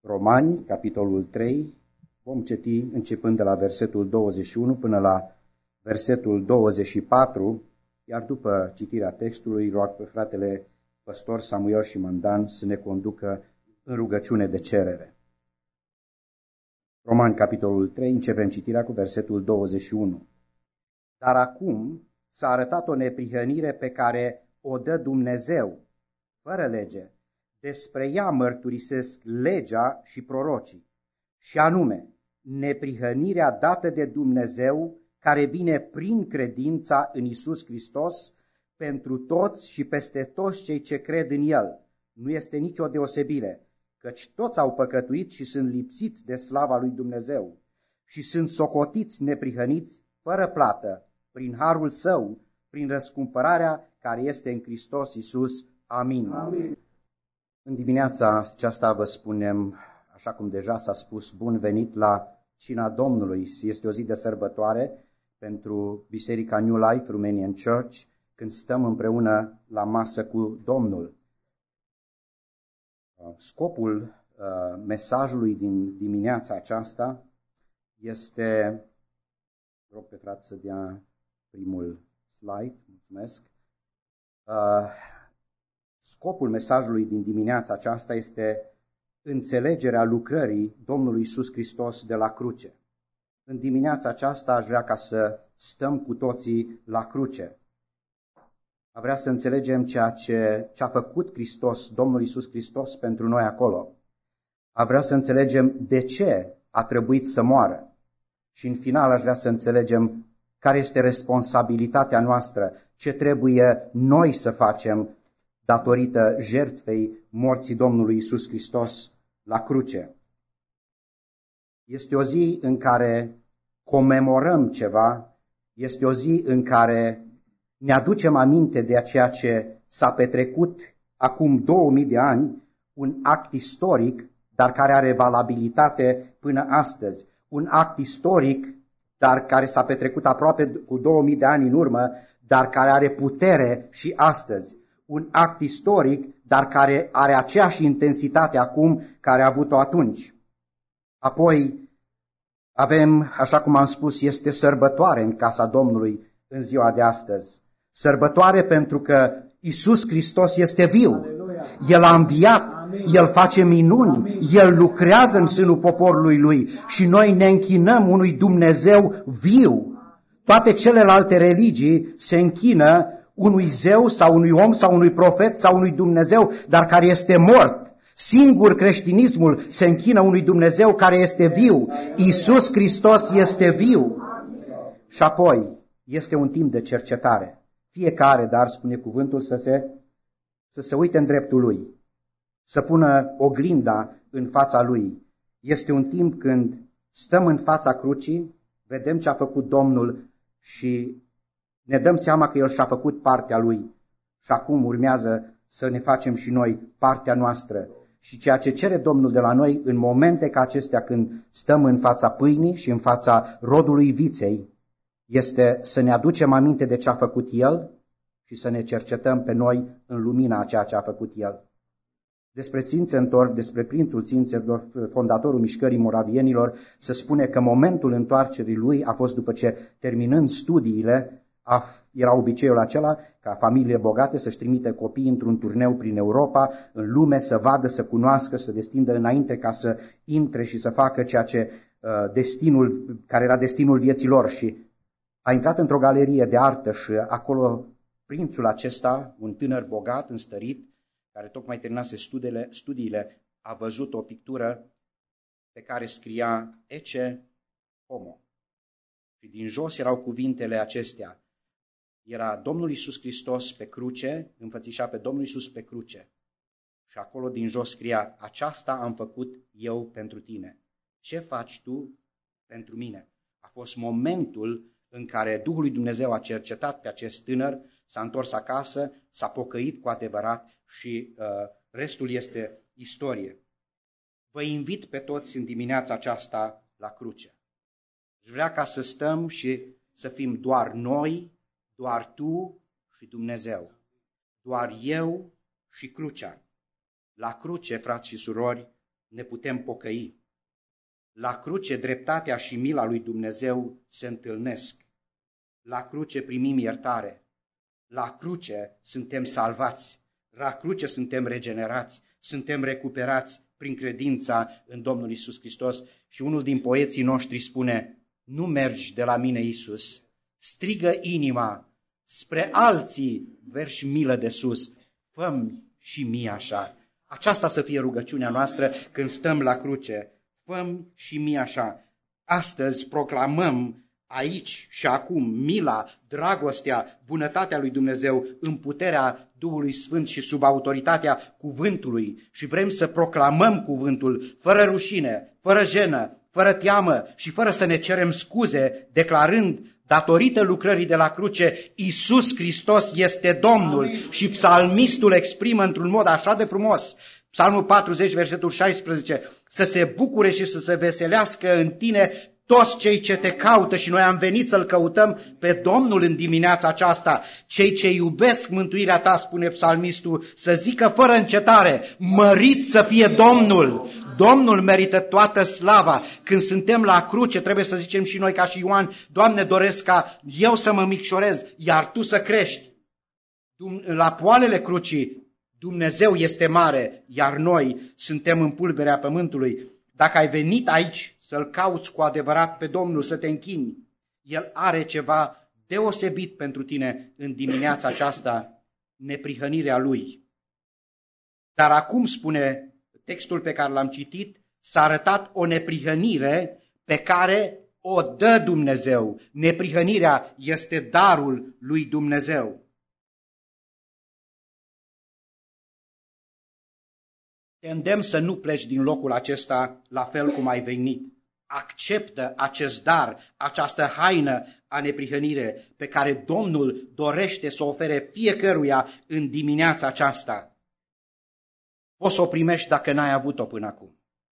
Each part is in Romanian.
Romani, capitolul 3, vom citi începând de la versetul 21 până la versetul 24, iar după citirea textului rog pe fratele păstor Samuel și Mandan să ne conducă în rugăciune de cerere. Romani, capitolul 3, începem citirea cu versetul 21. Dar acum s-a arătat o neprihănire pe care o dă Dumnezeu, fără lege. Despre ea mărturisesc legea și prorocii, și anume neprihănirea dată de Dumnezeu care vine prin credința în Iisus Hristos pentru toți și peste toți cei ce cred în El. Nu este nicio deosebire, căci toți au păcătuit și sunt lipsiți de slava lui Dumnezeu și sunt socotiți neprihăniți fără plată, prin harul Său, prin răscumpărarea care este în Hristos Iisus. Amin. Amin. În dimineața aceasta vă spunem, așa cum deja s-a spus, bun venit la Cina Domnului. Este o zi de sărbătoare pentru Biserica New Life Romanian Church, când stăm împreună la masă cu Domnul. Scopul mesajului din dimineața aceasta este, rog pe frate să dea primul slide, mulțumesc. Scopul mesajului din dimineața aceasta este înțelegerea lucrării Domnului Iisus Hristos de la cruce. În dimineața aceasta aș vrea ca să stăm cu toții la cruce. Aș vrea să înțelegem ceea ce a făcut Hristos, Domnul Iisus Hristos pentru noi acolo. Aș vrea să înțelegem de ce a trebuit să moară. Și în final aș vrea să înțelegem care este responsabilitatea noastră, ce trebuie noi să facem datorită jertfei morții Domnului Iisus Hristos la cruce. Este o zi în care comemorăm ceva, este o zi în care ne aducem aminte de ceea ce s-a petrecut acum 2000 de ani, un act istoric, dar care are valabilitate până astăzi. Un act istoric, dar care s-a petrecut aproape cu 2000 de ani în urmă, dar care are putere și astăzi. Un act istoric, dar care are aceeași intensitate acum care a avut-o atunci. Apoi avem, așa cum am spus, este sărbătoare în casa Domnului în ziua de astăzi. Sărbătoare pentru că Iisus Hristos este viu. El a înviat, El face minuni, El lucrează în sânul poporului Lui și noi ne închinăm unui Dumnezeu viu. Toate celelalte religii se închină unui zeu sau unui om sau unui profet sau unui Dumnezeu, dar care este mort. Singur creștinismul se închină unui Dumnezeu care este viu. Iisus Hristos este viu. Și apoi este un timp de cercetare. Fiecare, dar spune cuvântul, să se uite în dreptul lui, să pună oglinda în fața lui. Este un timp când stăm în fața crucii, vedem ce a făcut Domnul și ne dăm seama că El și-a făcut partea Lui. Și acum urmează să ne facem și noi partea noastră. Și ceea ce cere Domnul de la noi în momente ca acestea, când stăm în fața pâinii și în fața rodului viței, este să ne aducem aminte de ce a făcut El și să ne cercetăm pe noi în lumina a ceea ce a făcut El. Despre Zinzendorf, despre Prințul Zinzendorf, fondatorul mișcării moravienilor, se spune că momentul întoarcerii lui a fost după ce, terminând studiile, era obiceiul acela ca familiile bogate să-și trimite copiii într-un turneu prin Europa, în lume, să vadă, să cunoască, să destindă înainte ca să intre și să facă ceea ce care era destinul vieții lor. Și a intrat într-o galerie de artă și acolo prințul acesta, un tânăr bogat, înstărit, care tocmai terminase studiile, a văzut o pictură pe care scria Ecce Homo. Și din jos erau cuvintele acestea. Era Domnul Iisus Hristos pe cruce, înfățișat pe Domnul Iisus pe cruce. Și acolo din jos scria, aceasta am făcut eu pentru tine. Ce faci tu pentru mine? A fost momentul în care Duhul lui Dumnezeu a cercetat pe acest tânăr, s-a întors acasă, s-a pocăit cu adevărat și restul este istorie. Vă invit pe toți în dimineața aceasta la cruce. Și vrea ca să stăm și să fim doar noi, doar tu și Dumnezeu. Doar eu și crucea. La cruce, frați și surori, ne putem pocăi. La cruce, dreptatea și mila lui Dumnezeu se întâlnesc. La cruce primim iertare. La cruce suntem salvați. La cruce suntem regenerați. Suntem recuperați prin credința în Domnul Iisus Hristos. Și unul din poeții noștri spune: nu mergi de la mine, Iisus, strigă inima, spre alții verși milă de sus, fă-mi și mie așa. Aceasta să fie rugăciunea noastră când stăm la cruce. Fă-mi și mie așa. Astăzi proclamăm aici și acum mila, dragostea, bunătatea lui Dumnezeu în puterea Duhului Sfânt și sub autoritatea cuvântului și vrem să proclamăm cuvântul fără rușine, fără jenă, fără teamă și fără să ne cerem scuze, declarând, datorită lucrării de la cruce, Iisus Hristos este Domnul. Amin. Și psalmistul exprimă într-un mod așa de frumos, Psalmul 40, versetul 16, să se bucure și să se veselească în tine toți cei ce te caută, și noi am venit să-L căutăm pe Domnul în dimineața aceasta. Cei ce iubesc mântuirea ta, spune psalmistul, să zică fără încetare, mărit să fie Domnul. Domnul merită toată slava. Când suntem la cruce, trebuie să zicem și noi ca și Ioan: Doamne, doresc ca eu să mă micșorez, iar Tu să crești. La poalele crucii Dumnezeu este mare, iar noi suntem în pulberea pământului. Dacă ai venit aici să-L cauți cu adevărat pe Domnul, să te închini, El are ceva deosebit pentru tine în dimineața aceasta, neprihănirea Lui. Dar acum, spune textul pe care l-am citit, s-a arătat o neprihănire pe care o dă Dumnezeu. Neprihănirea este darul lui Dumnezeu. Te îndemn să nu pleci din locul acesta la fel cum ai venit. Acceptă acest dar, această haină a neprihănire pe care Domnul dorește să o ofere fiecăruia în dimineața aceasta. Poți să o primești dacă n-ai avut-o până acum.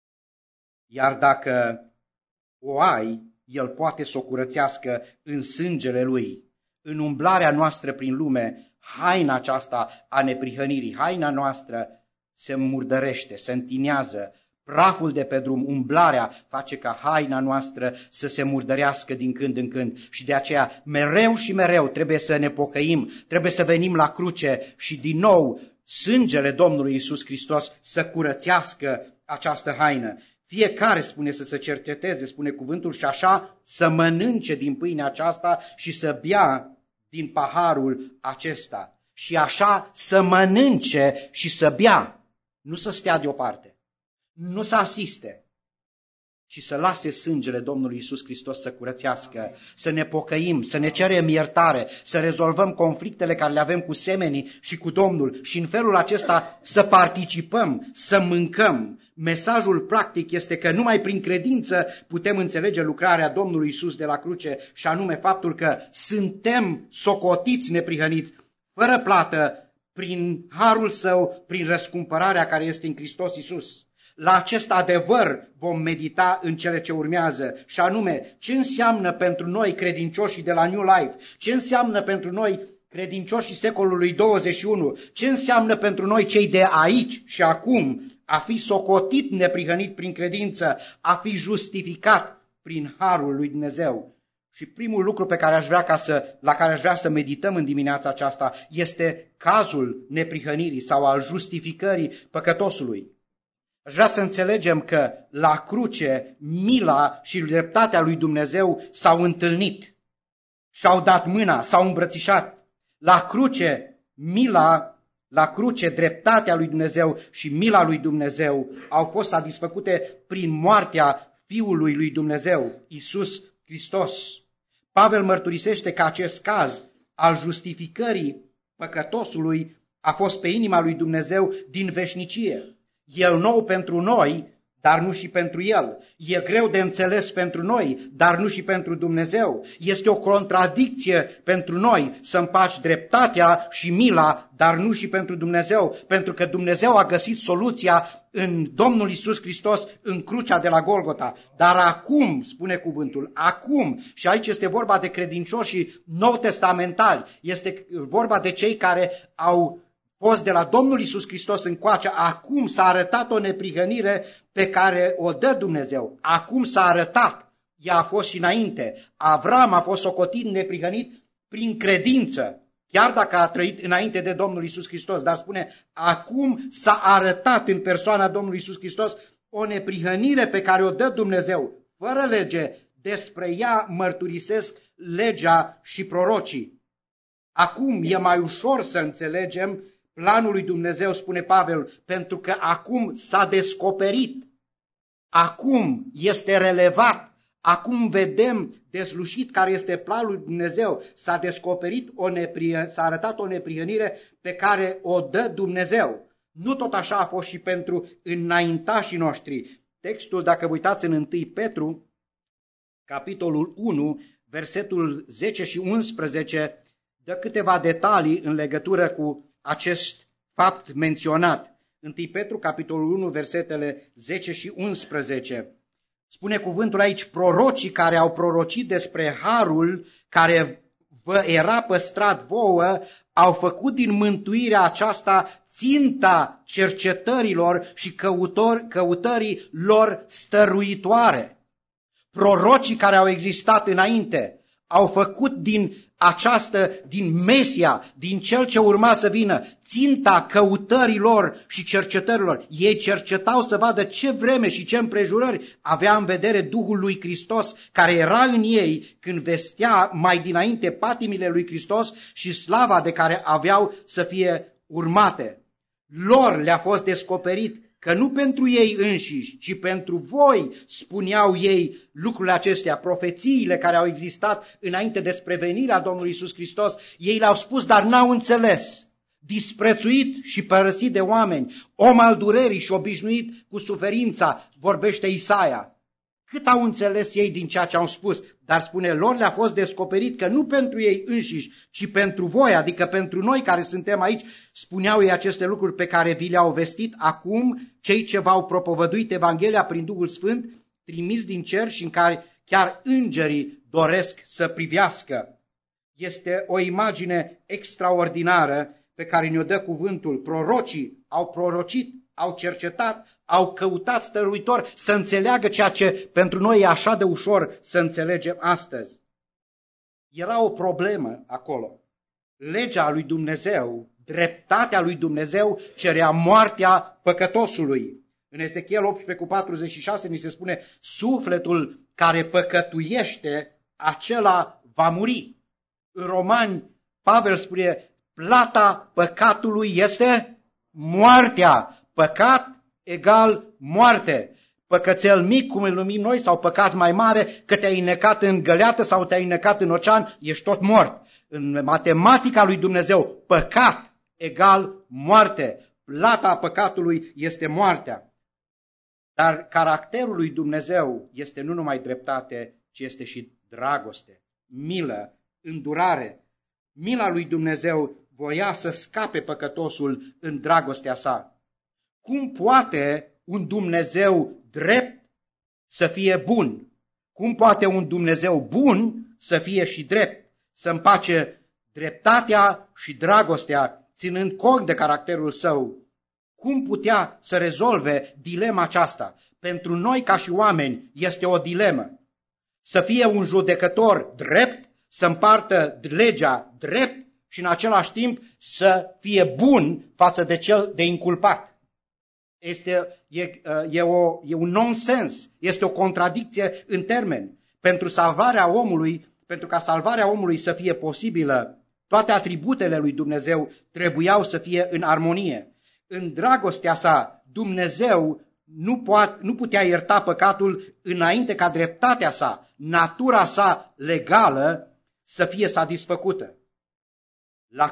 Iar dacă o ai, El poate să o curățească în sângele Lui. În umblarea noastră prin lume, haina aceasta a neprihănirii, haina noastră se murdărește, se întinează. Praful de pe drum, umblarea, face ca haina noastră să se murdărească din când în când. Și de aceea, mereu și mereu trebuie să ne pocăim, trebuie să venim la cruce și din nou sângele Domnului Iisus Hristos să curățească această haină. Fiecare, spune, să se cerceteze, spune cuvântul, și așa să mănânce din pâinea aceasta și să bea din paharul acesta. Și așa să mănânce și să bea, nu să stea deoparte. Nu să asiste, ci să lase sângele Domnului Iisus Hristos să curățească, să ne pocăim, să ne cerem iertare, să rezolvăm conflictele care le avem cu semenii și cu Domnul și în felul acesta să participăm, să mâncăm. Mesajul practic este că numai prin credință putem înțelege lucrarea Domnului Iisus de la cruce și anume faptul că suntem socotiți neprihăniți, fără plată, prin harul Său, prin răscumpărarea care este în Hristos Iisus. La acest adevăr vom medita în cele ce urmează, și anume ce înseamnă pentru noi credincioșii de la New Life, ce înseamnă pentru noi credincioșii secolului 21, ce înseamnă pentru noi cei de aici și acum a fi socotit neprihănit prin credință, a fi justificat prin harul lui Dumnezeu. Și primul lucru pe care la care aș vrea să medităm în dimineața aceasta este cazul neprihănirii sau al justificării păcătosului. Aș vrea să înțelegem că la cruce mila și dreptatea lui Dumnezeu s-au întâlnit, și-au dat mâna, s-au îmbrățișat. La cruce dreptatea lui Dumnezeu și mila lui Dumnezeu au fost satisfăcute prin moartea Fiului lui Dumnezeu, Iisus Hristos. Pavel mărturisește că acest caz al justificării păcătosului a fost pe inima lui Dumnezeu din veșnicie. El nou pentru noi, dar nu și pentru El. E greu de înțeles pentru noi, dar nu și pentru Dumnezeu. Este o contradicție pentru noi să împaci dreptatea și mila, dar nu și pentru Dumnezeu, pentru că Dumnezeu a găsit soluția în Domnul Iisus Hristos în crucea de la Golgota. Dar acum, spune cuvântul, acum, și aici este vorba de credincioșii nou-testamentali, este vorba de cei care au fost de la Domnul Iisus Hristos încoace, acum s-a arătat o neprihănire pe care o dă Dumnezeu. Acum s-a arătat, ea a fost și înainte. Avram a fost socotit neprihănit prin credință, chiar dacă a trăit înainte de Domnul Iisus Hristos, dar spune, acum s-a arătat în persoana Domnului Iisus Hristos o neprihănire pe care o dă Dumnezeu, fără lege, despre ea mărturisesc legea și prorocii. Acum e mai ușor să înțelegem planul lui Dumnezeu, spune Pavel, pentru că acum s-a descoperit, acum este relevat, acum vedem dezlușit care este planul lui Dumnezeu, s-a descoperit, s-a arătat o neprihănire pe care o dă Dumnezeu. Nu tot așa a fost și pentru înaintașii noștri. Textul, dacă vă uitați în 1 Petru, capitolul 1, versetul 10 și 11, dă câteva detalii în legătură cu acest fapt menționat. 1 Petru, capitolul 1, versetele 10 și 11. Spune cuvântul aici, prorocii care au prorocit despre harul care vă era păstrat vouă, au făcut din mântuirea aceasta ținta cercetărilor și căutării lor stăruitoare. Prorocii care au existat înainte au făcut din Mesia, din cel ce urma să vină, ținta căutărilor și cercetărilor. Ei cercetau să vadă ce vreme și ce împrejurări avea în vedere Duhul lui Hristos, care era în ei când vestea mai dinainte patimile lui Hristos și slava de care aveau să fie urmate. Lor le-a fost descoperit că nu pentru ei înșiși, ci pentru voi, spuneau ei lucrurile acestea, profețiile care au existat înainte despre venirea Domnului Iisus Hristos, ei le-au spus, dar n-au înțeles. Disprețuit și părăsit de oameni, om al durerii și obișnuit cu suferința, vorbește Isaia. Cât au înțeles ei din ceea ce au spus, dar spune, lor le-a fost descoperit că nu pentru ei înșiși, ci pentru voi, adică pentru noi care suntem aici, spuneau ei aceste lucruri pe care vi le-au vestit acum cei ce v-au propovăduit Evanghelia prin Duhul Sfânt, trimis din cer și în care chiar îngerii doresc să privească. Este o imagine extraordinară pe care ne-o dă cuvântul. Prorocii au prorocit, au cercetat, au căutat stăruitor să înțeleagă ceea ce pentru noi e așa de ușor să înțelegem astăzi. Era o problemă acolo. Legea lui Dumnezeu, dreptatea lui Dumnezeu cerea moartea păcătosului. În Ezechiel 18:46 ni se spune, sufletul care păcătuiește, acela va muri. În Romani, Pavel spune, plata păcatului este moartea. Păcat egal moarte. Păcățel mic, cum îl numim noi, sau păcat mai mare, că te-ai înnecat în găleată sau te-ai înnecat în ocean, ești tot mort. În matematica lui Dumnezeu, păcat egal moarte. Plata păcatului este moartea. Dar caracterul lui Dumnezeu este nu numai dreptate, ci este și dragoste, milă, îndurare. Mila lui Dumnezeu voia să scape păcătosul în dragostea sa. Cum poate un Dumnezeu drept să fie bun? Cum poate un Dumnezeu bun să fie și drept? Să împace dreptatea și dragostea, ținând cont de caracterul său. Cum putea să rezolve dilema aceasta? Pentru noi ca și oameni este o dilemă. Să fie un judecător drept, să împartă legea drept și în același timp să fie bun față de cel de inculpat. E un nonsens, este o contradicție în termeni. Pentru ca salvarea omului să fie posibilă, toate atributele lui Dumnezeu trebuiau să fie în armonie. În dragostea sa, Dumnezeu nu putea ierta păcatul înainte ca dreptatea sa, natura sa legală să fie satisfăcută. La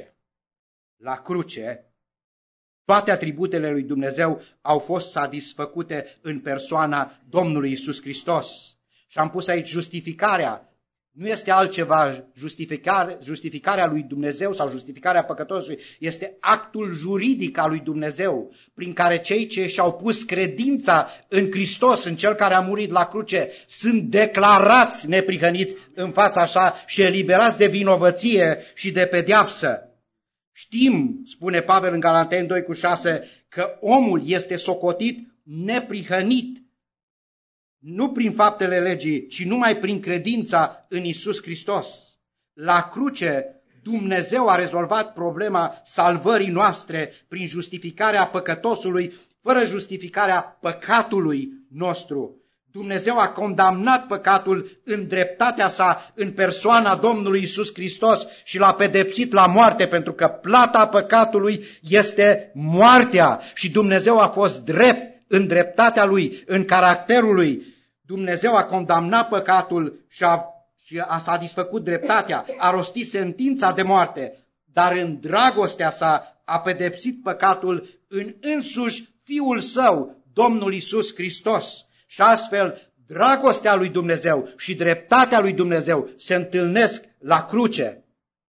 cruce, toate atributele lui Dumnezeu au fost satisfăcute în persoana Domnului Iisus Hristos. Și am pus aici justificarea. Nu este altceva, justificarea lui Dumnezeu sau justificarea păcătosului, este actul juridic al lui Dumnezeu, prin care cei ce și-au pus credința în Hristos, în Cel care a murit la cruce, sunt declarați neprihăniți în fața așa și eliberați de vinovăție și de pedeapsă. Știm, spune Pavel în Galateni 2:6, că omul este socotit neprihănit, nu prin faptele legii, ci numai prin credința în Iisus Hristos. La cruce, Dumnezeu a rezolvat problema salvării noastre prin justificarea păcătosului, fără justificarea păcatului nostru. Dumnezeu a condamnat păcatul în dreptatea sa, în persoana Domnului Iisus Hristos și l-a pedepsit la moarte, pentru că plata păcatului este moartea și Dumnezeu a fost drept în dreptatea lui, în caracterul lui. Dumnezeu a condamnat păcatul și a satisfăcut dreptatea, a rostit sentința de moarte, dar în dragostea sa a pedepsit păcatul în însuși Fiul Său, Domnul Iisus Hristos. Și astfel, dragostea lui Dumnezeu și dreptatea lui Dumnezeu se întâlnesc la cruce.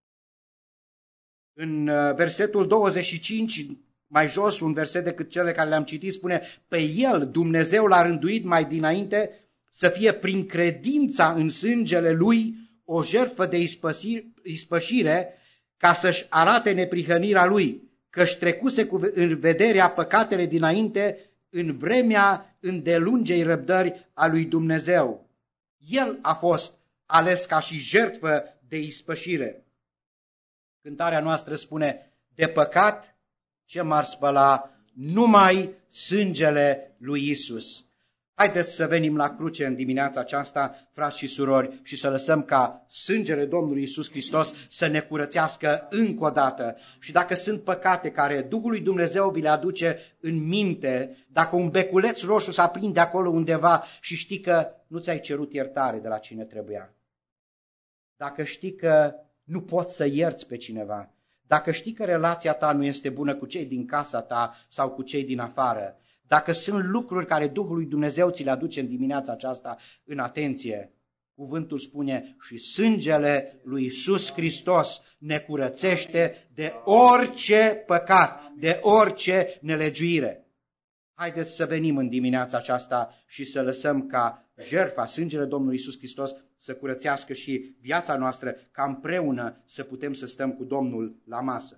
În versetul 25, mai jos, un verset decât cele care le-am citit, spune: pe El Dumnezeu l-a rânduit mai dinainte să fie prin credința în sângele Lui o jertfă de ispășire, ca să-și arate neprihănirea Lui, că-și trecuse în vederea păcatele dinainte în vremea îndelungei răbdări a lui Dumnezeu. El a fost ales ca și jertfă de ispășire. Cântarea noastră spune: de păcat ce m-ar spăla numai sângele lui Isus. Haideți să venim la cruce în dimineața aceasta, frați și surori, și să lăsăm ca sângele Domnului Iisus Hristos să ne curățească încă o dată. Și dacă sunt păcate care Duhul lui Dumnezeu vi le aduce în minte, dacă un beculeț roșu s-a prinde acolo undeva și știi că nu ți-ai cerut iertare de la cine trebuia, dacă știi că nu poți să ierți pe cineva, dacă știi că relația ta nu este bună cu cei din casa ta sau cu cei din afară, dacă sunt lucruri care Duhul lui Dumnezeu ți le aduce în dimineața aceasta în atenție, cuvântul spune: și sângele lui Iisus Hristos ne curățește de orice păcat, de orice nelegiuire. Haideți să venim în dimineața aceasta și să lăsăm ca jertfa, sângele Domnului Iisus Hristos să curățească și viața noastră, ca împreună să putem să stăm cu Domnul la masă.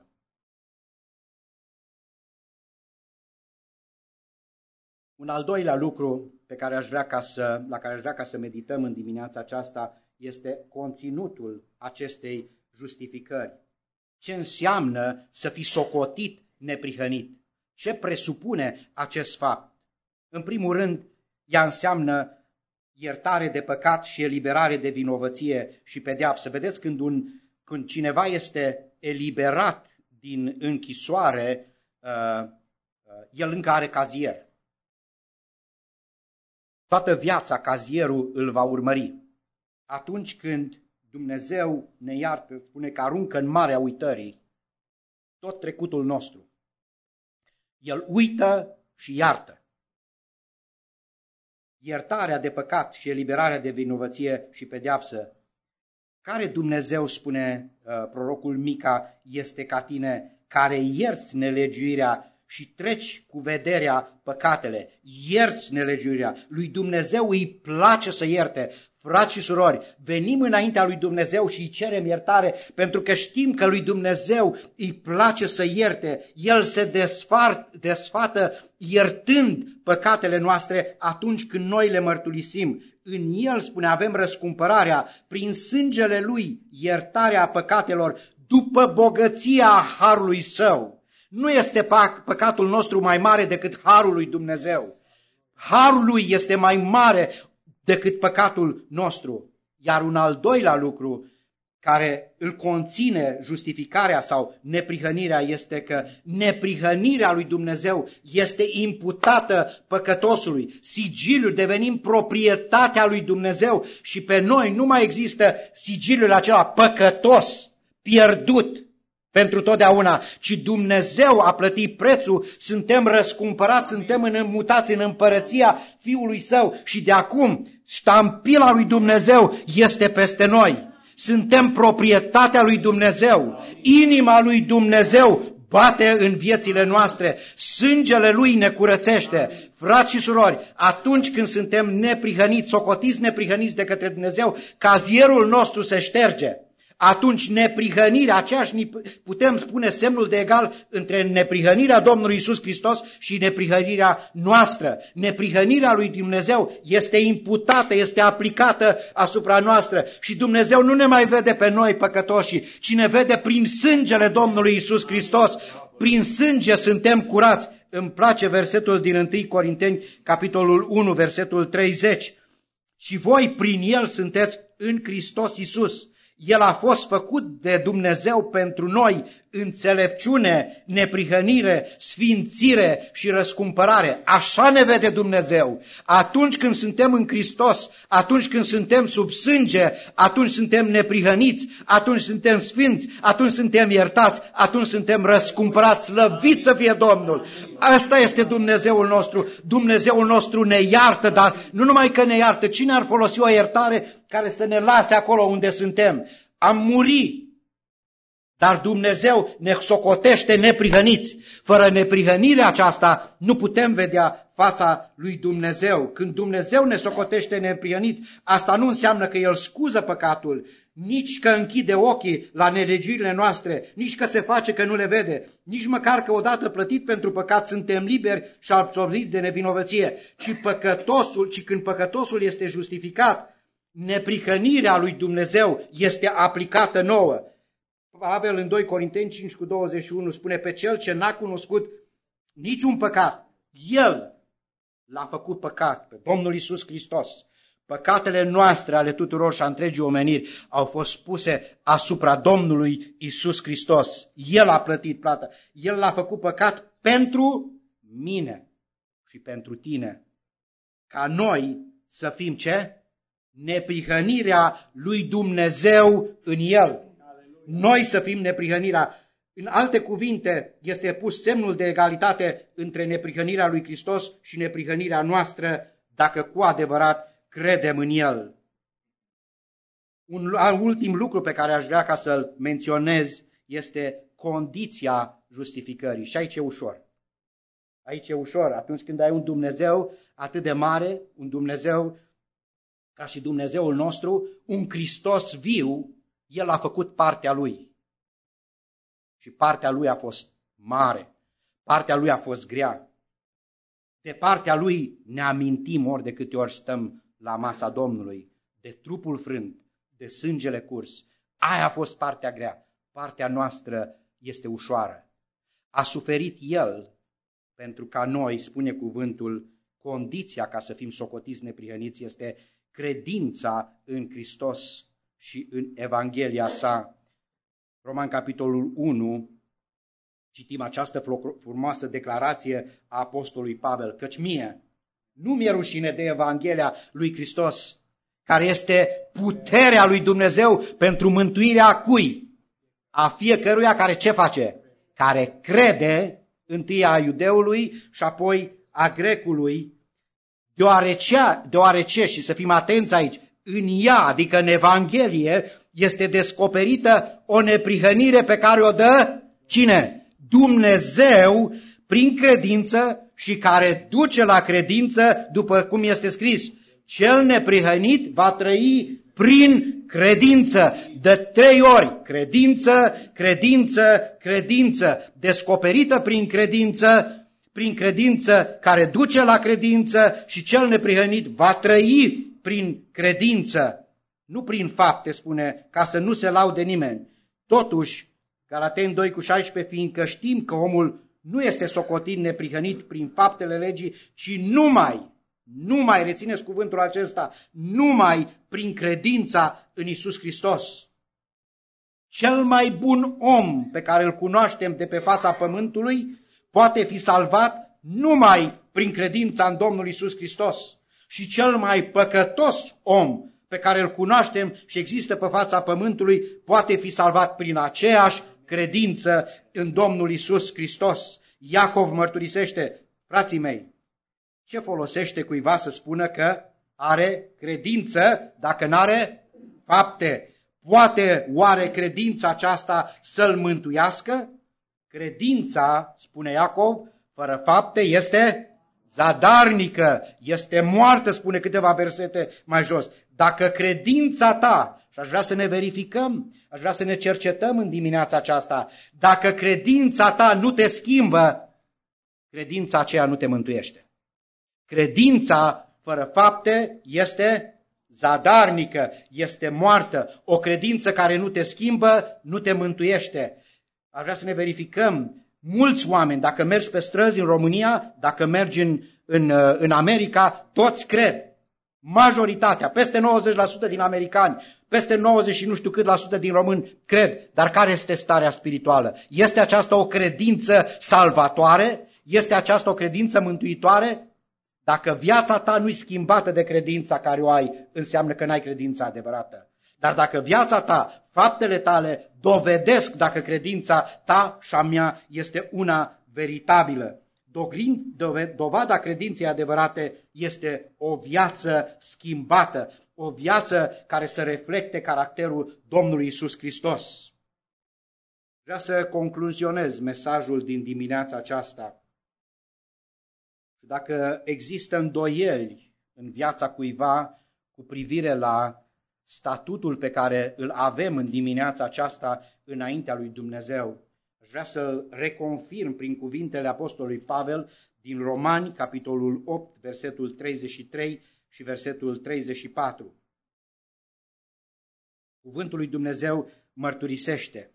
Un al doilea lucru la care aș vrea ca să medităm în dimineața aceasta este conținutul acestei justificări. Ce înseamnă să fii socotit neprihănit? Ce presupune acest fapt? În primul rând, ea înseamnă iertare de păcat și eliberare de vinovăție și pedeapsă. Vedeți, când cineva este eliberat din închisoare, el încă are cazier. Toată viața cazierul îl va urmări. Atunci când Dumnezeu ne iartă, spune că aruncă în marea uitării tot trecutul nostru. El uită și iartă. Iertarea de păcat și eliberarea de vinovăție și pedeapsă. Care Dumnezeu, spune prorocul Mica, este ca tine, care ierți nelegiuirea și treci cu vederea păcatele, ierți nelegiuirea. Lui Dumnezeu îi place să ierte. Frați și surori, venim înaintea lui Dumnezeu și îi cerem iertare, pentru că știm că lui Dumnezeu îi place să ierte. El se desfată iertând păcatele noastre atunci când noi le mărturisim. În El, spune, avem răscumpărarea, prin sângele Lui, iertarea păcatelor, după bogăția harului Său. Nu este păcatul nostru mai mare decât harul lui Dumnezeu. Harul lui este mai mare decât păcatul nostru. Iar un al doilea lucru care îl conține justificarea sau neprihănirea este că neprihănirea lui Dumnezeu este imputată păcătosului. Sigiliul, devenim proprietatea lui Dumnezeu și pe noi nu mai există sigiliul acela păcătos, pierdut pentru totdeauna, ci Dumnezeu a plătit prețul, suntem răscumpărați, suntem înmutați în împărăția Fiului Său și de acum ștampila lui Dumnezeu este peste noi. Suntem proprietatea lui Dumnezeu, inima lui Dumnezeu bate în viețile noastre, sângele Lui ne curățește. Frați și surori, atunci când suntem neprihăniți, socotiți neprihăniți de către Dumnezeu, cazierul nostru se șterge. atunci neprihănirea, putem spune semnul de egal între neprihănirea Domnului Iisus Hristos și neprihănirea noastră. Neprihănirea lui Dumnezeu este imputată, este aplicată asupra noastră și Dumnezeu nu ne mai vede pe noi păcătoși, ci ne vede prin sângele Domnului Iisus Hristos. Prin sânge suntem curați. Îmi place versetul din 1 Corinteni, capitolul 1, versetul 30. Și voi prin El sunteți în Hristos Iisus. El a fost făcut de Dumnezeu pentru noi înțelepciune, neprihănire, sfințire și răscumpărare. Așa ne vede Dumnezeu. Atunci când suntem în Hristos, atunci când suntem sub sânge, atunci suntem neprihăniți, atunci suntem sfinți, atunci suntem iertați, atunci suntem răscumpărați. Slăvit să fie Domnul! Asta este Dumnezeul nostru. Dumnezeul nostru ne iartă, dar nu numai că ne iartă, cine ar folosi o iertare care să ne lase acolo unde suntem? Am murit. Dar Dumnezeu ne socotește neprihăniți. Fără neprihănirea aceasta nu putem vedea fața lui Dumnezeu. Când Dumnezeu ne socotește neprihăniți, asta nu înseamnă că El scuză păcatul, nici că închide ochii la nelegiurile noastre, nici că se face că nu le vede, nici măcar că odată plătit pentru păcat suntem liberi și absolviți de nevinovăție, ci când păcătosul este justificat, neprihănirea lui Dumnezeu este aplicată nouă. Pavel în 2 Corinteni 5:21 spune: pe cel ce n-a cunoscut niciun păcat, El l-a făcut păcat, pe Domnul Iisus Hristos. Păcatele noastre ale tuturor și a întregii omeniri au fost puse asupra Domnului Iisus Hristos. El a plătit plata. El l-a făcut păcat pentru mine și pentru tine. Ca noi să fim ce? Neprihănirea lui Dumnezeu în El. Noi să fim neprihănirea. În alte cuvinte, este pus semnul de egalitate între neprihănirea lui Hristos și neprihănirea noastră, dacă cu adevărat credem în El. Un ultim lucru pe care aș vrea ca să-l menționez este condiția justificării. Și aici e ușor. Aici e ușor. Atunci când ai un Dumnezeu atât de mare, un Dumnezeu ca și Dumnezeul nostru, un Hristos viu, El a făcut partea Lui. Și partea Lui a fost mare. Partea Lui a fost grea. De partea Lui ne amintim ori de câte ori stăm la masa Domnului, de trupul frânt, de sângele curs. Aia a fost partea grea. Partea noastră este ușoară. A suferit El pentru ca noi, spune cuvântul, condiția ca să fim socotiți neprihăniți este credința în Hristos și în Evanghelia sa. Roman capitolul 1, citim această frumoasă declarație a apostolului Pavel: căci mie nu mi-e rușine de Evanghelia lui Hristos, care este puterea lui Dumnezeu pentru mântuirea cui? A fiecăruia care ce face? Care crede, întâi a iudeului și apoi a grecului, deoarece, și să fim atenți aici, în ea, adică în Evanghelie, este descoperită o neprihănire pe care o dă cine? Dumnezeu prin credință și care duce la credință, după cum este scris: cel neprihănit va trăi prin credință. De 3 ori, credință, credință, credință, descoperită prin credință care duce la credință, și cel neprihănit va trăi prin credință, nu prin fapte, spune, ca să nu se laude nimeni. Totuși, Galateni 2:16, fiindcă știm că omul nu este socotit neprihănit prin faptele legii, ci numai, rețineți cuvântul acesta, numai prin credința în Iisus Hristos. Cel mai bun om pe care îl cunoaștem de pe fața pământului poate fi salvat numai prin credința în Domnul Iisus Hristos. Și cel mai păcătos om pe care îl cunoaștem și există pe fața pământului poate fi salvat prin aceeași credință în Domnul Iisus Hristos. Iacov mărturisește: frații mei, ce folosește cuiva să spună că are credință dacă n-are fapte? Poate oare credința aceasta să-l mântuiască? Credința, spune Iacov, fără fapte este zadarnică, este moartă, spune câteva versete mai jos. Dacă credința ta Și aș vrea să ne verificăm, aș vrea să ne cercetăm în dimineața aceasta. Dacă credința ta nu te schimbă, credința aceea nu te mântuiește. Credința fără fapte este zadarnică, este moartă. O credință care nu te schimbă, nu te mântuiește. Aș vrea să ne verificăm. Mulți oameni, dacă mergi pe străzi în România, dacă mergi în America, toți cred. Majoritatea, peste 90% din americani, peste 90 și nu știu cât la sută din români cred. Dar care este starea spirituală? Este aceasta o credință salvatoare? Este aceasta o credință mântuitoare? Dacă viața ta nu-i schimbată de credința care o ai, înseamnă că n-ai credința adevărată. Dar dacă viața ta, faptele tale dovedesc dacă credința ta și a mea este una veritabilă. Dovada credinței adevărate este o viață schimbată, o viață care să reflecte caracterul Domnului Iisus Hristos. Vreau să concluzionez mesajul din dimineața aceasta. Dacă există îndoieli în viața cuiva cu privire la statutul pe care îl avem în dimineața aceasta înaintea lui Dumnezeu, aș vrea să-l reconfirm prin cuvintele apostolului Pavel din Romani, capitolul 8, versetul 33 și versetul 34. Cuvântul lui Dumnezeu mărturisește: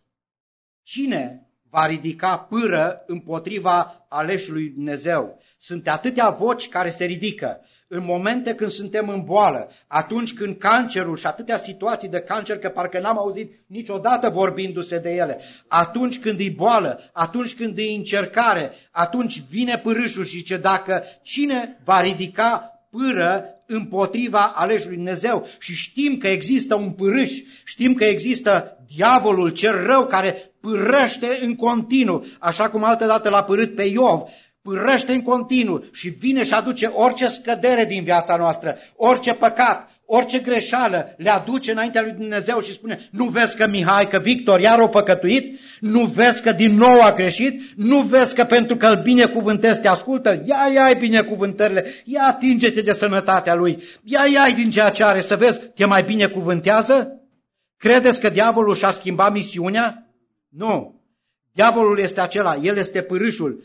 cine va ridica pâră împotriva aleșului Dumnezeu? Sunt atâtea voci care se ridică în momente când suntem în boală, atunci când cancerul și atâtea situații de cancer că parcă n-am auzit niciodată vorbindu-se de ele, atunci când e boală, atunci când e încercare, atunci vine pârâșul și zice: dacă cine va ridica pâră împotriva aleșului Dumnezeu? Și știm că există un pârâș, știm că există diavolul cel rău care pârăște în continuu, așa cum altădată l-a pârât pe Iov, pârăște în continuu și vine și aduce orice scădere din viața noastră, orice păcat, orice greșeală, le aduce înaintea lui Dumnezeu și spune: nu vezi că Mihai, că Victor iar a păcătuit? Nu vezi că din nou a greșit? Nu vezi că pentru că îl binecuvântezi te ascultă? Ia-i binecuvântările, ia atinge-te de sănătatea lui, ia-i din ceea ce are, să vezi, te mai binecuvântează? Credeți că diavolul și-a schimbat misiunea? Nu. Diavolul este acela, el este pârâșul.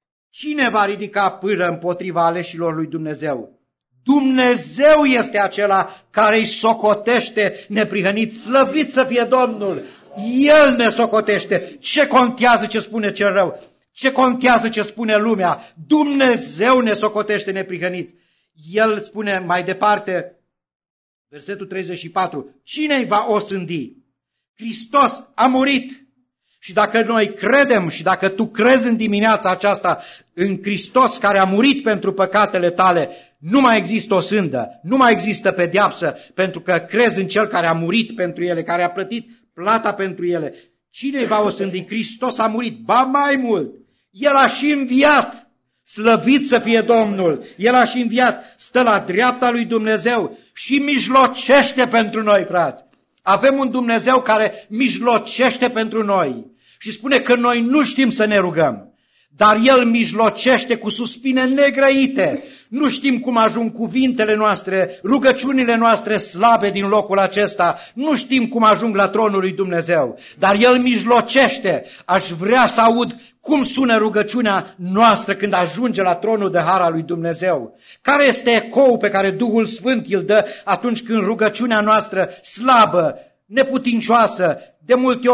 Cine va ridica pâră împotriva aleșilor lui Dumnezeu? Dumnezeu este acela care îi socotește neprihăniți. Slăvit să fie Domnul! El ne socotește. Ce contează ce spune cel rău? Ce contează ce spune lumea? Dumnezeu ne socotește neprihăniți. El spune mai departe, versetul 34, cine îi va osândi? Hristos a murit. Și dacă noi credem și dacă tu crezi în dimineața aceasta în Hristos care a murit pentru păcatele tale, nu mai există o sândă, nu mai există pedeapsă, pentru că crezi în Cel care a murit pentru ele, care a plătit plata pentru ele. Cine îi va osândi? Hristos a murit, ba mai mult, El a și înviat. Slăvit să fie Domnul! El a și înviat, stă la dreapta lui Dumnezeu și mijlocește pentru noi, frați. Avem un Dumnezeu care mijlocește pentru noi și spune că noi nu știm să ne rugăm, dar El mijlocește cu suspine negrăite. Nu știm cum ajung cuvintele noastre, rugăciunile noastre slabe din locul acesta, nu știm cum ajung la tronul lui Dumnezeu, dar El mijlocește. Aș vrea să aud cum sună rugăciunea noastră când ajunge la tronul de har al lui Dumnezeu. Care este ecou pe care Duhul Sfânt îl dă atunci când rugăciunea noastră slabă, neputincioasă, de multe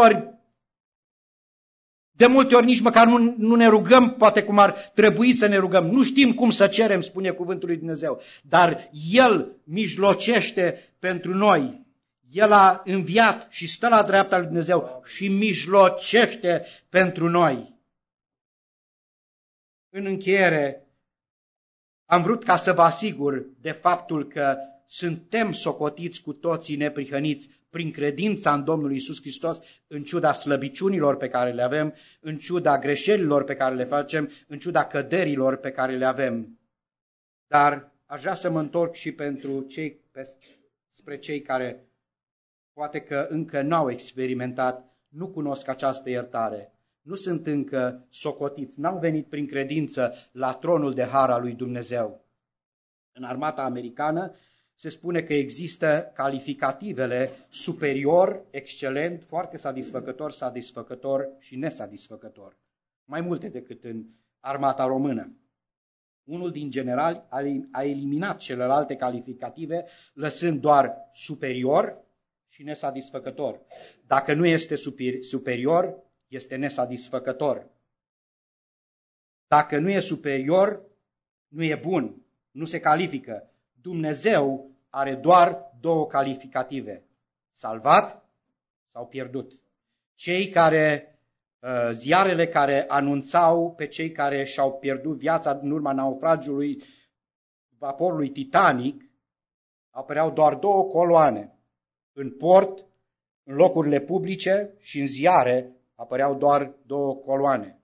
ori nici măcar nu ne rugăm, poate cum ar trebui să ne rugăm. Nu știm cum să cerem, spune cuvântul lui Dumnezeu, dar El mijlocește pentru noi. El a înviat și stă la dreapta lui Dumnezeu și mijlocește pentru noi. În încheiere, am vrut ca să vă asigur de faptul că suntem socotiți cu toții neprihăniți prin credința în Domnul Iisus Hristos, în ciuda slăbiciunilor pe care le avem, în ciuda greșelilor pe care le facem, în ciuda căderilor pe care le avem. Dar aș vrea să mă întorc și spre cei care poate că încă n-au experimentat, nu cunosc această iertare, nu sunt încă socotiți, n-au venit prin credință la tronul de har al lui Dumnezeu. În armata americană se spune că există calificativele superior, excelent, foarte satisfăcător, satisfăcător și nesatisfăcător. Mai multe decât în armata română. Unul din generali a eliminat celelalte calificative, lăsând doar superior și nesatisfăcător. Dacă nu este superior, este nesatisfăcător. Dacă nu e superior, nu e bun, nu se califică. Dumnezeu are doar două calificative, salvat sau pierdut. Ziarele care anunțau pe cei care și-au pierdut viața în urma naufragiului vaporului Titanic, apăreau doar două coloane. În port, în locurile publice și în ziare apăreau doar două coloane.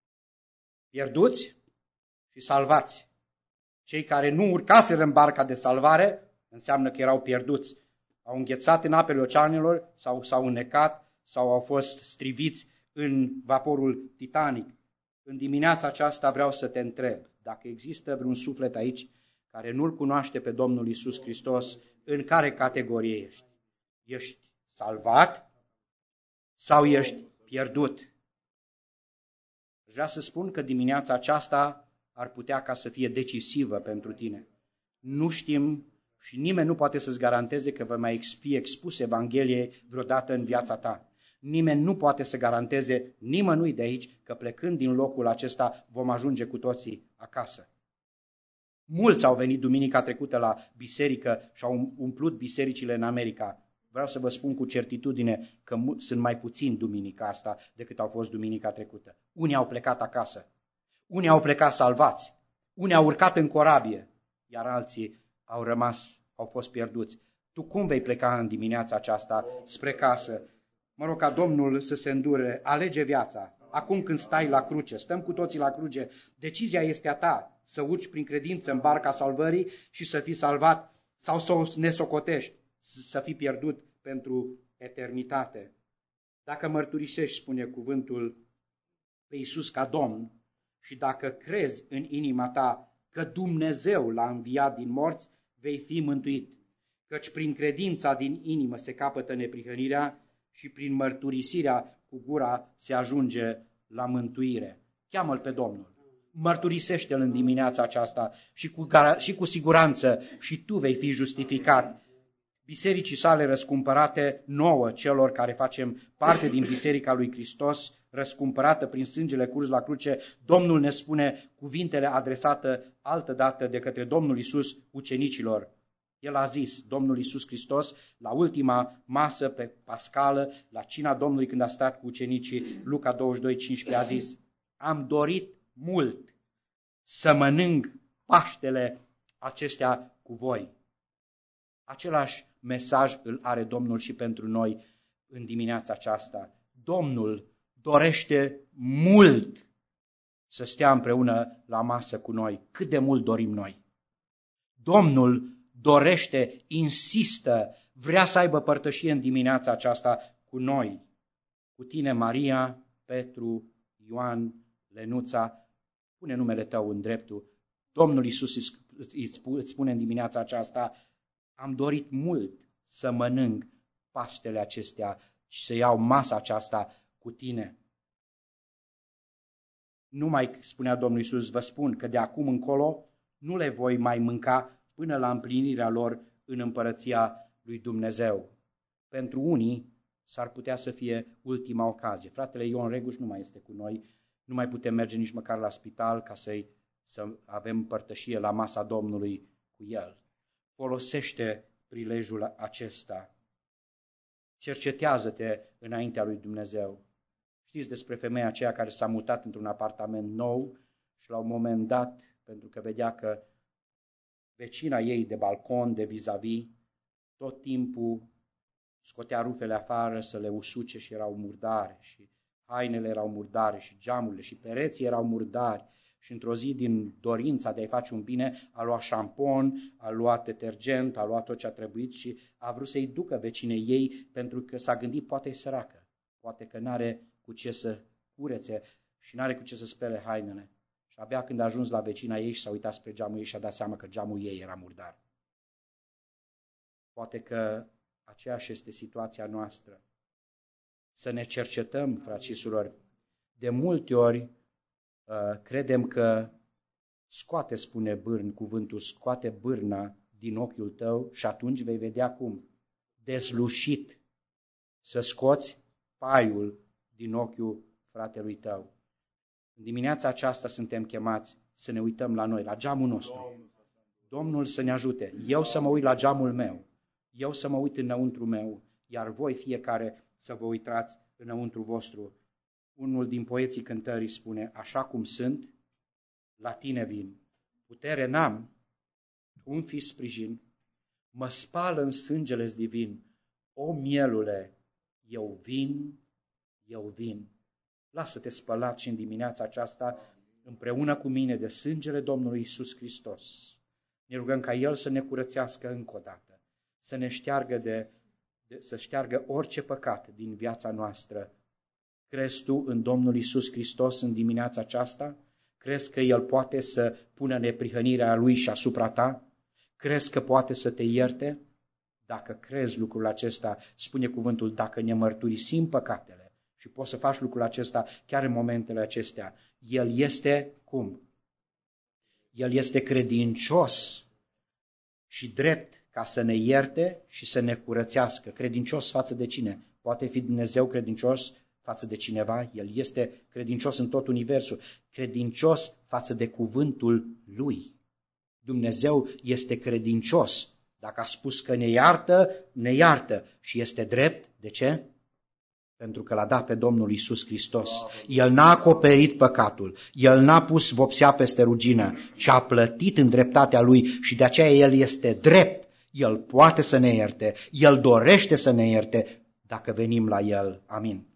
Pierduți și salvați. Cei care nu urcaseră în barca de salvare înseamnă că erau pierduți. Au înghețat în apele oceanelor sau s-au înnecat sau au fost striviți în vaporul Titanic. În dimineața aceasta vreau să te întreb dacă există vreun suflet aici care nu-L cunoaște pe Domnul Iisus Hristos, în care categorie ești? Ești salvat sau ești pierdut? Vreau să spun că dimineața aceasta ar putea ca să fie decisivă pentru tine. Nu știm și nimeni nu poate să-ți garanteze că va mai fi expus Evangheliei vreodată în viața ta. Nimeni nu poate să garanteze nimănui de aici că plecând din locul acesta vom ajunge cu toții acasă. Mulți au venit duminica trecută la biserică și au umplut bisericile în America. Vreau să vă spun cu certitudine că sunt mai puțini duminica asta decât au fost duminica trecută. Unii au plecat acasă, unii au plecat salvați, unii au urcat în corabie, iar alții au fost pierduți. Tu cum vei pleca în dimineața aceasta spre casă? Mă rog ca Domnul să se îndure, alege viața. Acum când stai la cruce, stăm cu toții la cruce, decizia este a ta să urci prin credință în barca salvării și să fii salvat sau să o nesocotești, să fii pierdut pentru eternitate. Dacă mărturisești, spune cuvântul, pe Iisus ca Domn și dacă crezi în inima ta că Dumnezeu l-a înviat din morți, vei fi mântuit. Căci prin credința din inimă se capătă neprihănirea și prin mărturisirea cu gura se ajunge la mântuire. Cheamă-L pe Domnul. Mărturisește-L în dimineața aceasta și cu siguranță și tu vei fi justificat. Bisericii sale răscumpărate nouă, celor care facem parte din Biserica lui Hristos, răscumpărată prin sângele curs la cruce, Domnul ne spune cuvintele adresate altădată de către Domnul Iisus ucenicilor. El a zis, Domnul Iisus Hristos, la ultima masă pe Pascală, la cina Domnului când a stat cu ucenicii, Luca 22:15 a zis, am dorit mult să mănânc Paștele acestea cu voi. Același mesaj îl are Domnul și pentru noi în dimineața aceasta. Domnul dorește mult să stea împreună la masă cu noi. Cât de mult dorim noi. Domnul dorește, insistă, vrea să aibă părtășie în dimineața aceasta cu noi. Cu tine, Maria, Petru, Ioan, Lenuța, pune numele tău în dreptul. Domnul Iisus îți spune în dimineața aceasta, am dorit mult să mănânc Paștele acestea și să iau masa aceasta cu tine. Nu mai spunea Domnul Iisus, vă spun că de acum încolo nu le voi mai mânca până la împlinirea lor în împărăția lui Dumnezeu. Pentru unii s-ar putea să fie ultima ocazie. Fratele Ion Reguș nu mai este cu noi, nu mai putem merge nici măcar la spital ca să avem părtășie la masa Domnului cu el. Folosește prilejul acesta. Cercetează-te înaintea lui Dumnezeu. Știți despre femeia aceea care s-a mutat într-un apartament nou și la un moment dat, pentru că vedea că vecina ei de balcon, de vis-a-vis, tot timpul scotea rufele afară să le usuce și erau murdare și hainele erau murdare și geamurile și pereții erau murdari. Și într-o zi, din dorința de a-i face un bine, a luat șampon, a luat detergent, a luat tot ce a trebuit și a vrut să-i ducă vecinei ei pentru că s-a gândit, poate e săracă, poate că n-are cu ce să curețe și n-are cu ce să spele hainele. Și abia când a ajuns la vecina ei și s-a uitat spre geamul ei și a dat seama că geamul ei era murdar. Poate că aceeași este situația noastră. Să ne cercetăm, frați și surori. De multe ori credem că scoate, spune cuvântul, scoate bârna din ochiul tău și atunci vei vedea cum, dezlușit, să scoți paiul din ochiul fratelui tău. În dimineața aceasta suntem chemați să ne uităm la noi, la geamul nostru. Domnul să ne ajute, eu să mă uit la geamul meu, eu să mă uit înăuntru meu, iar voi fiecare să vă uitați înăuntru vostru. Unul din poeții cântării spune, așa cum sunt, la tine vin. Putere n-am, tu îmi fii sprijin, mă spală în sângele-ți divin. O mielule, eu vin. Lasă-te spălat și în dimineața aceasta împreună cu mine de sângele Domnului Iisus Hristos. Ne rugăm ca El să ne curățească încă o dată, să ne șteargă să șteargă orice păcat din viața noastră. Crezi tu în Domnul Iisus Hristos în dimineața aceasta? Crezi că El poate să pună neprihănirea Lui și asupra ta? Crezi că poate să te ierte? Dacă crezi lucrul acesta, spune cuvântul, dacă ne mărturisim păcatele, și poți să faci lucrul acesta chiar în momentele acestea, El este cum? El este credincios și drept ca să ne ierte și să ne curățească. Credincios față de cine? Poate fi Dumnezeu credincios față de cineva? El este credincios în tot universul, credincios față de cuvântul Lui. Dumnezeu este credincios. Dacă a spus că ne iartă și este drept. De ce? Pentru că l-a dat pe Domnul Iisus Hristos. El n-a acoperit păcatul, El n-a pus vopsea peste rugină, ci a plătit în dreptatea Lui și de aceea El este drept. El poate să ne ierte, El dorește să ne ierte dacă venim la El. Amin.